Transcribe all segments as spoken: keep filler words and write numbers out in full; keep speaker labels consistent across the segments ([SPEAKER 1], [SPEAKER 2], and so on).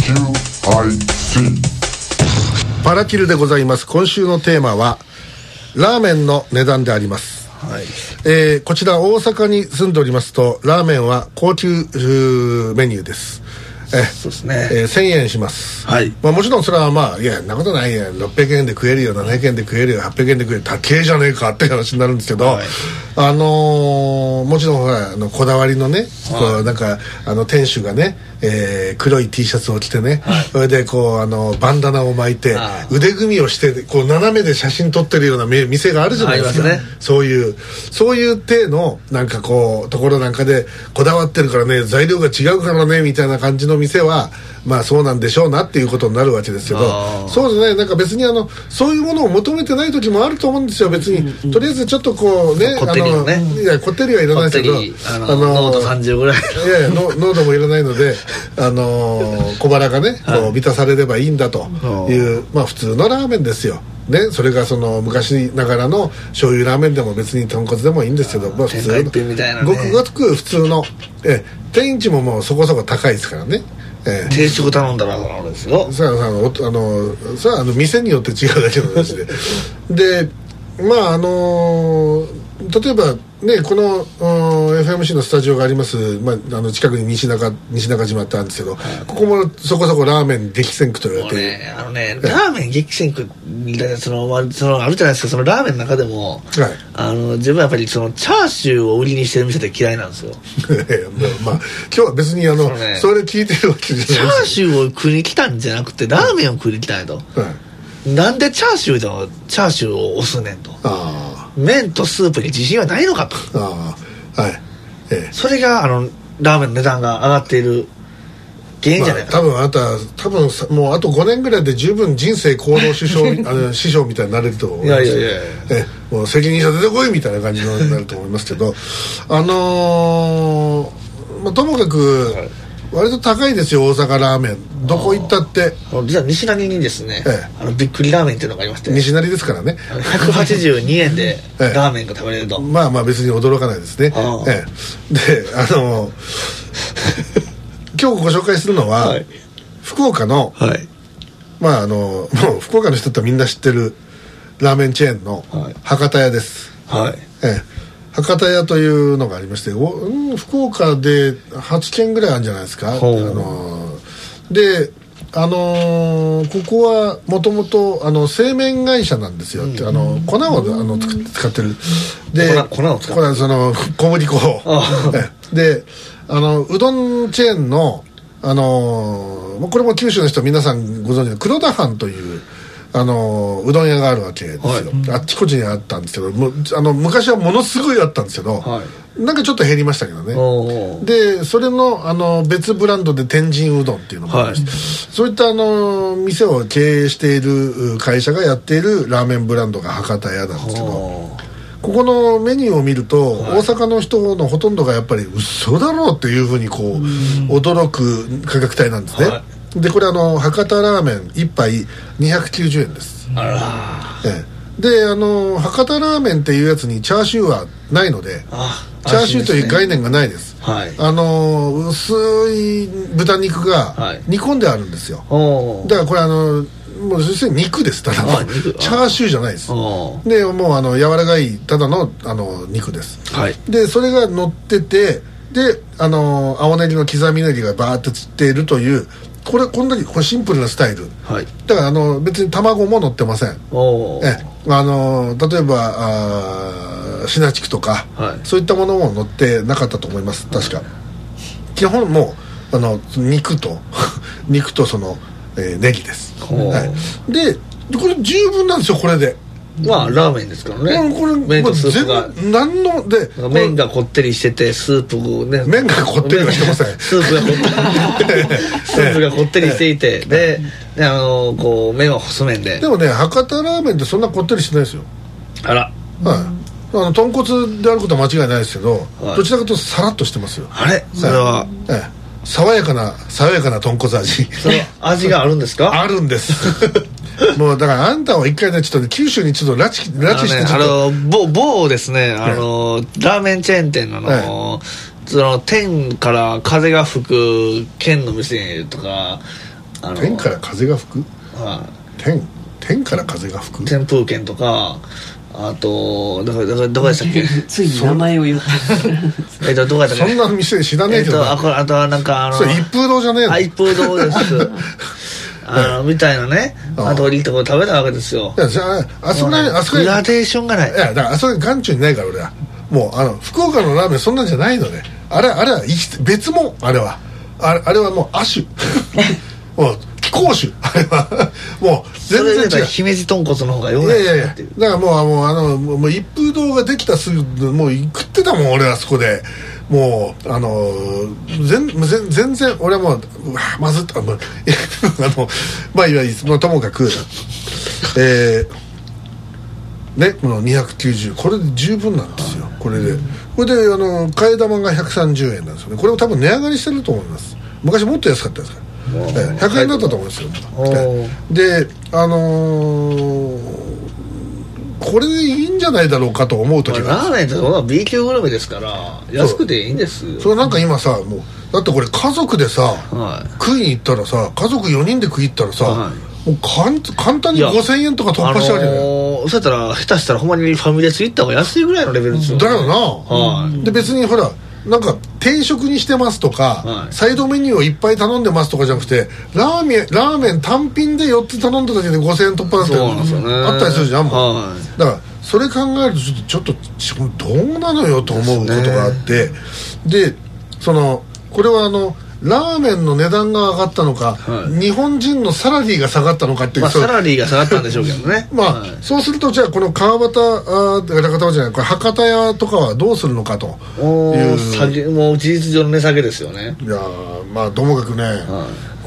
[SPEAKER 1] キューアイシー
[SPEAKER 2] パラキルでございます。今週のテーマはラーメンの値段であります。はい。えー、こちら大阪に住んでおりますとラーメンは高級メニューです。え
[SPEAKER 3] そうですね、
[SPEAKER 2] えー、せんえんします。はい。まあ、もちろんそれはまあいやそんなことないやろっぴゃくえんで食えるよななひゃくえんで食えるよはっぴゃくえんで食える高えじゃねえかって話になるんですけど、はい、あのー、もちろんほらあのこだわりのね、はい、こうなんかあの店主がね、えー、黒い T シャツを着てね、はい、それでこうあのバンダナを巻いて腕組みをしてこう斜めで写真撮ってるような店があるじゃないですか。ね、そういうそういう体のなんかこうところなんかでこだわってるからね材料が違うからねみたいな感じの店はまあそうなんでしょうなっていうことになるわけですけど、そうじゃないなんか別にあのそういうものを求めてない時もあると思うんですよ。別に、うん、とりあえずちょっこうね
[SPEAKER 3] こってりをね
[SPEAKER 2] あのいやこってりはいらないですけど
[SPEAKER 3] あのあの濃度さんじゅうぐらい
[SPEAKER 2] いやいや濃度もいらないのであの小腹がねこう満たされればいいんだという、まあ普通のラーメンですよ。ね、それがその昔ながらの醤油ラーメンでも別に豚骨でもいいんですけど、まあ、普通のごくごく普通のえ天一ももうそこそこ高いですからね。
[SPEAKER 3] えー、定食頼んだらあれですよ。
[SPEAKER 2] さああのあのさああの店によって違うだけの話ででまああのー例えばねこの エフエムシー のスタジオがあります、まあ、あの近くに西中西中島ってあるんですけど、はい、ここもそこそこラーメン激戦区と言われて、
[SPEAKER 3] ね、あのねラーメン激戦区そのそのあるじゃないですか。そのラーメンの中でも、はい、あの自分はやっぱりそのチャーシューを売りにしてる店って嫌いなんですよ。
[SPEAKER 2] まあ今日は別にあの そ,、ね、それ聞いてるわけじゃないです。
[SPEAKER 3] チャーシューを食いに来たんじゃなくてラーメンを食いに来たんやと、はい、なんでチャーシューでもチャーシューを押すねんと。あ麺とスープに自信はないのかと。あ、はい、ええ、それがあのラーメンの値段が上がっている原因じゃないか、
[SPEAKER 2] まあ、多分あなた多分もうあとごねんぐらいで十分人生行動首相あの師匠みたいになれると思います。いやいやいや、ええ、もう責任者出てこいみたいな感じになると思いますけどあのーまあ、ともかく、はい、割と高いですよ大阪ラーメン。どこ行ったって
[SPEAKER 3] 実は西成にですね、ええ、あのびっくりラーメンっていうのがありまして、
[SPEAKER 2] 西成ですからね
[SPEAKER 3] ひゃくはちじゅうにえんでラーメンが食べれると、
[SPEAKER 2] ええ、まあまあ別に驚かないですね。あ、ええ、であの今日ご紹介するのは、はい、福岡の、はい、まああのもう福岡の人ってみんな知ってるラーメンチェーンの博多屋です。はい、ええ、博多屋というのがありましてお、うん、福岡ではちけんぐらいあるんじゃないですか。あのであのー、ここはもともと製麺会社なんですよ、うん、あの粉をあの使ってるで
[SPEAKER 3] 粉, 粉を使ってる
[SPEAKER 2] その小麦粉をであのうどんチェーンの、あのー、これも九州の人皆さんご存知の黒田藩というあのうどん屋があるわけですよ、はい、あっちこっちにあったんですけどもあの昔はものすごいあったんですけど、はい、なんかちょっと減りましたけどね。でそれ の, あの別ブランドで天神うどんっていうのもありまして、はい、そういったあの店を経営している会社がやっているラーメンブランドが博多屋なんですけど、ここのメニューを見ると、はい、大阪の人のほとんどがやっぱり嘘だろうっていうふうにこう驚く価格帯なんですね。はい、でこれあの博多ラーメンいっぱいにひゃくきゅうじゅうえんです。あら、ええ、であの博多ラーメンっていうやつにチャーシューはないので、あチャーシューという概念がないです。はい、あの薄い豚肉が煮込んであるんですよ。はい、だからこれあのもう実際肉です。ただのチャーシューじゃないです。でもうあの柔らかいただのあの肉です。はい、でそれが乗っててであの青ネギの刻みネギがバーってつっているというこれこんなにこれシンプルなスタイル、はい、だからあの別に卵も乗ってません。えあの例えばあシナチクとか、はい、そういったものも乗ってなかったと思います確か。基本もうあの肉と肉とその、えー、ネギです。はい、でこれ十分なんですよこれで。
[SPEAKER 3] まあラーメンですからね。これ麺とスープが
[SPEAKER 2] 何ので
[SPEAKER 3] 麺がこってりしててスープね
[SPEAKER 2] 麺がこってりはしてません。
[SPEAKER 3] スープがこってりスープがこってりしていてであのこう麺は細麺で。
[SPEAKER 2] でもね博多ラーメンってそんなこってりしてないですよ。
[SPEAKER 3] あら、
[SPEAKER 2] はい、あの豚骨であることは間違いないですけど、はい、どちらかというとさらっとしてますよ。
[SPEAKER 3] あれそれは、
[SPEAKER 2] ええ、爽やかな爽やかな豚骨味。
[SPEAKER 3] その味があるんですか？
[SPEAKER 2] あるんですもうだからあんたは一回ねちょっと九州にちょっと拉致拉致してちょっと
[SPEAKER 3] あの、ね、某, 某ですねあの、はい、ラーメンチェーン店の、はい、その天から風が吹く県の店とかあの
[SPEAKER 2] 天から風が吹く、
[SPEAKER 3] はい、
[SPEAKER 2] 天天から風が吹く
[SPEAKER 3] 旋風剣とか、あとどこどこどこでしたっけ
[SPEAKER 4] ついに名前を言って
[SPEAKER 3] えっとどこやったっけ、
[SPEAKER 2] そんな店知らねえけど、
[SPEAKER 3] えっと、あこれあとはなんかあの
[SPEAKER 2] それ一風堂じゃねえの、
[SPEAKER 3] あ一風堂ですあのみたいなね、あといいとこ食べたわけですよ。
[SPEAKER 2] いやじゃああそこらあそこ
[SPEAKER 3] グラデーションがない。
[SPEAKER 2] いやだからあそこに眼中にないから俺はもうあの福岡のラーメンそんなんじゃないのね。あれあれは別物、あれはあれあれはもう亜種もう気候種、あれはもう全然違う。
[SPEAKER 3] 姫路豚骨の方がよくない
[SPEAKER 2] いやいやいやだからもうもうあのもう一風堂ができたすぐもう食ってたもん俺はそこで。もうあの全全全然俺はもううわまずっとあのあのまあいわゆる、まあ、ともかくえー、ねこのにひゃくきゅうじゅうこれで十分なんですよ。これでこれであの替え玉がひゃくさんじゅうえんなんですよね。これも多分値上がりしてると思います。昔もっと安かったですから、えー、ひゃくえんだったと思うんですよ。であのーこれでいいんじゃないだろうかと思う時が、
[SPEAKER 3] まあ、ラーメンってそんな B 級グルメですから安くていいんです。
[SPEAKER 2] それなんか今さもうだってこれ家族でさ、
[SPEAKER 3] はい、
[SPEAKER 2] 食いに行ったらさ家族よにんで食い行ったらさ、はい、もうかん簡単にごせんえんとか突破しちゃうじゃない、あの
[SPEAKER 3] ー、そうやったら下手したらほんまにファミレス行った方が安いぐらいのレベルですよ、ね、
[SPEAKER 2] だよな、
[SPEAKER 3] はい、
[SPEAKER 2] で別にほらなんか定食にしてますとか、はい、サイドメニューをいっぱい頼んでますとかじゃなくてラーメンラーメン単品でよっつ頼んだだけでごせんえん突破だってあったりするじゃん、はい、だからそれ考えるとちょっとちょっとどうなのよと思うことがあって、でそのこれはあのラーメンの値段が上がったのか、はい、日本人のサラリーが下がったのかっていう、
[SPEAKER 3] まあ、サラリーが下がったんでしょうけどね
[SPEAKER 2] まあ、はい、そうするとじゃあこの川端あ博多じゃないこれ博多屋とかはどうするのかという
[SPEAKER 3] 下げもう事実上の値下げですよね。い
[SPEAKER 2] やまあともかくね、はい、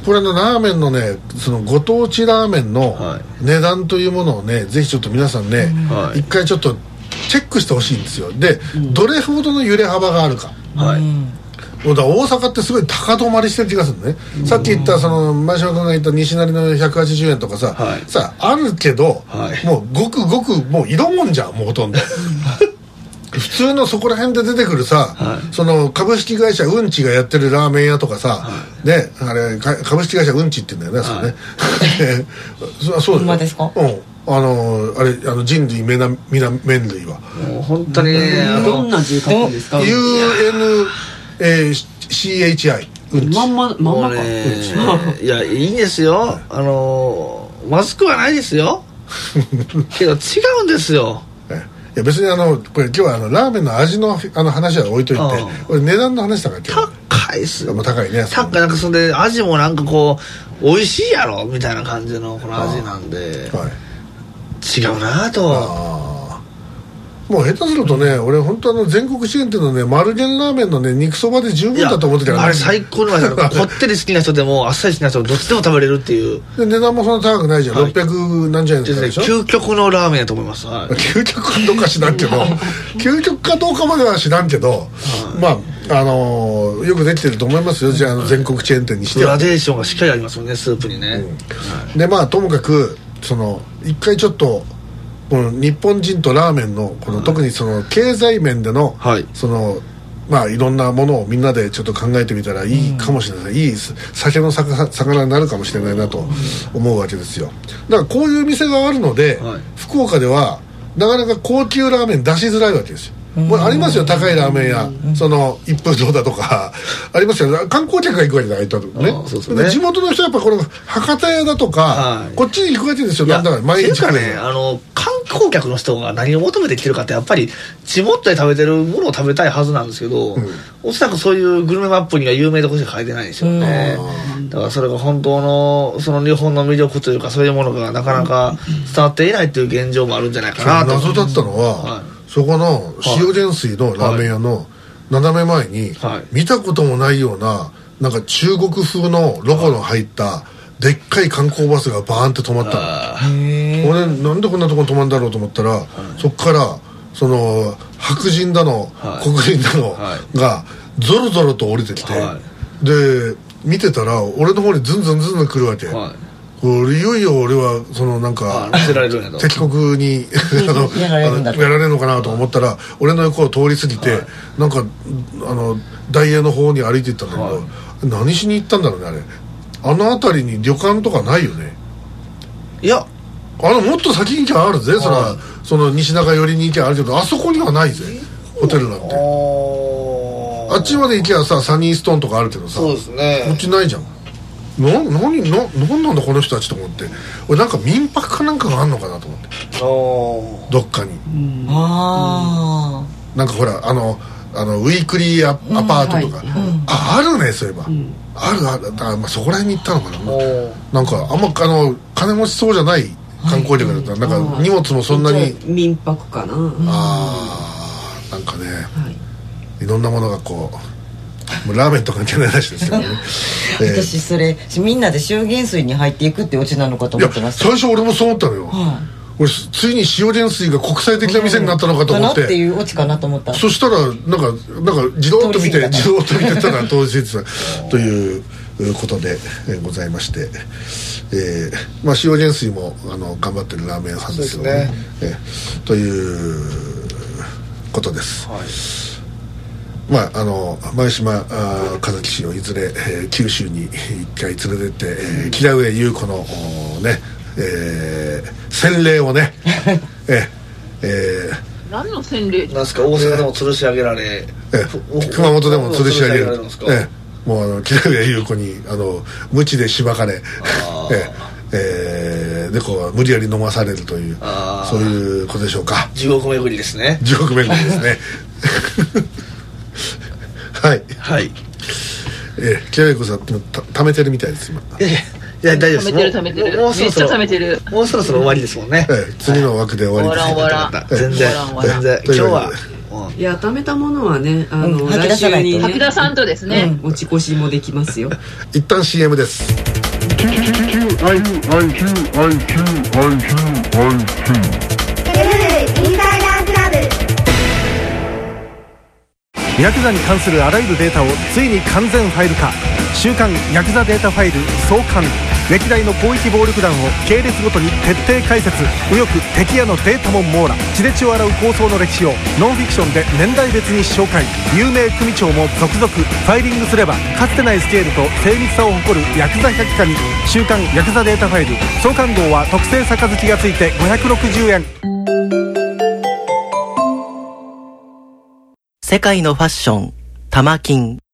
[SPEAKER 2] これのラーメンのねそのご当地ラーメンの値段というものをねぜひちょっと皆さんね、はい、一回ちょっとチェックしてほしいんですよ。で、うん、どれほどの揺れ幅があるか、はい、大阪ってすごい高止まりしてる気がするね、うん、さっき言ったその前島君が言った西成のひゃくはちじゅうえんとかさ、はい、さあるけど、はい、もうごくごくもう色もんじゃんもうほとんど普通のそこら辺で出てくるさ、はい、その株式会社うんちがやってるラーメン屋とかさ、はい、ねあれ株式会社うんちって言うんだよね、はい、それねそそうだよですか、うんあのあれあの人類めなみな麺類は
[SPEAKER 3] もう本当にね
[SPEAKER 4] どんな字書くんですか
[SPEAKER 2] ユーエヌシーエイチアイ うんち
[SPEAKER 4] まんままんまか、
[SPEAKER 3] ね、いやいいんですよ、はい、あのまずくはないですよけど違うんですよ。
[SPEAKER 2] いや別にあのこれ今日はあのラーメンの味のあの話は置いといて、これ値段の話だから今日
[SPEAKER 3] 高いっすよ。
[SPEAKER 2] もう高いね。
[SPEAKER 3] 高いなんかそれで味もなんかこう美味しいやろみたいな感じのこの味なんで、はい、違うなと。あ
[SPEAKER 2] もう下手するとね俺本当あの全国チェーン店のね丸源ラーメンのね肉そばで十分だと思ってたから、ね、
[SPEAKER 3] あれ最高の味だこってり好きな人でもあっさり好きな人どっちでも食べれるっていう
[SPEAKER 2] で値段もそんな高くないじゃん、はい、ろっぴゃく何十円とかでしょ。
[SPEAKER 3] 究極のラーメンだと思います、はい、
[SPEAKER 2] 究極かどうか知らんけど究極かどうかまでは知らんけど、はい、まああのー、よくできてると思いますよ。じゃあの全国チェーン店にしては
[SPEAKER 3] グラデーションがしっかりありますもんねスープにね、うん
[SPEAKER 2] はい、でまあともかくその一回ちょっとこの日本人とラーメンのこの特にその経済面での、はい、そのまあいろんなものをみんなでちょっと考えてみたらいいかもしれない、うん、いい酒の魚になるかもしれないなと思うわけですよ。だからこういう店があるので、はい、福岡ではなかなか高級ラーメン出しづらいわけですよ。もうありますよ高いラーメン屋、うん、その一風堂だとかありますよ。観光客が行くわけじゃないとね。そうそうね。で地元の人はやっぱこの博多屋だとか、はい、こっちに行くわけですよ。なんだか毎日
[SPEAKER 3] かねあの観光客の人が何を求めてきてるかってやっぱり地元で食べてるものを食べたいはずなんですけど、うん、おそらくそういうグルメマップには有名どころしか書いてないんですよね。だからそれが本当のその日本の魅力というかそういうものがなかなか伝わっていないっていう現状もあるんじゃないかなと。
[SPEAKER 2] 謎だったのは、はい、そこの塩田水のラーメン屋の斜め前に見たこともないようななんか中国風のロゴの入ったでっかい観光バスがバーンって止まったの。俺なんでこんなとこに止まるんだろうと思ったら、はい、そこからその白人だの、はい、黒人だのがゾロゾロと降りてきて、はい、で見てたら俺の方にズンズンズンズン来るわけ、はい、いよいよ俺はそのなんか敵国にやられるのかなと思ったら俺の横を通り過ぎて、はい、なんかあの大英の方に歩いていったんだけど、はい、何しに行ったんだろうねあれ。 あの辺りに旅館とかないよね。
[SPEAKER 3] いや
[SPEAKER 2] あのもっと先に行きゃあるぜ、そらその西中寄りに行きゃあるけど、あそこにはないぜホテルなんて。あっちまで行きゃさサニーストーンとかあるけどさ、
[SPEAKER 3] そうですね、
[SPEAKER 2] こっちないじゃん。な何な何なんだこの人たちと思って、俺なんか民泊かなんかがあんのかなと思って、どっかに、うん、あなんかほらあのあのウィークリー ア, アパートとか、うんはい、ああるねそういえば、うん、あるあるだ、まあ、そこら辺に行ったのかな、なんかあんまあの金持ちそうじゃない観光客だったら、はい、なんか荷物もそんなに
[SPEAKER 4] 民泊かな、
[SPEAKER 2] ああなんかね、はい、いろんなものがこうもうラーメンとか関係ないらしいですけどね
[SPEAKER 5] えー、私それみんなで塩原水に入っていくってオチなのかと思ってました。
[SPEAKER 2] いや最初俺もそう思ったのよ、はい、俺ついに塩原水が国際的な店になったのかと思って、うん、かなっていうオチかなと思った。そしたらなんかなんか自動と見て自動と見てたら当日ということでございまして、えーまあ、塩原水もあの頑張ってるラーメン屋さんですけどね、えー、ということです、はい。まあ、あの前島和樹氏をいずれ、えー、九州に一回連れてって、えー、木田上優子のね、えー、洗礼をねえ
[SPEAKER 6] えー、何の洗礼
[SPEAKER 3] なんですか。大阪でも吊るし上げられ、
[SPEAKER 2] えー、熊本でも吊るし上げられるんですか。えー、もうあの木田上優子にあの鞭でしばかれ、えーえー、でこう無理やり飲まされるという、そういうことでしょうか。
[SPEAKER 3] 地獄巡りですね。
[SPEAKER 2] 地獄巡りですねはい
[SPEAKER 3] はい。
[SPEAKER 2] えー、木田優子さんた貯めてるみたいです今。
[SPEAKER 3] えーいや大丈夫です。
[SPEAKER 6] 貯めてる貯めてる。
[SPEAKER 3] もうそろそろ
[SPEAKER 6] めっちゃ貯めてる。
[SPEAKER 3] もうそろそろ終わりですもんね。
[SPEAKER 2] ええ、次の枠で終わりです。
[SPEAKER 6] 終わらん終わらん。
[SPEAKER 3] 全然全然今日は。
[SPEAKER 4] いや貯めたものはね、あの、
[SPEAKER 5] うん、来週に
[SPEAKER 6] 吐き出さんとですね、
[SPEAKER 4] うん、持ち越しもできますよ。
[SPEAKER 2] 一旦 シーエム です。
[SPEAKER 7] ヤクザに関するあらゆるデータをついに完全ファイル化。週刊ヤクザデータファイル創刊。歴代の広域暴力団を系列ごとに徹底解説。右翼敵屋のデータも網羅。血で血を洗う抗争の歴史をノンフィクションで年代別に紹介。有名組長も続々。ファイリングすればかつてないスケールと精密さを誇るヤクザ百科に。週刊ヤクザデータファイル創刊号は特製杯がついてごひゃくろくじゅうえん。
[SPEAKER 8] 世界のファッション玉金。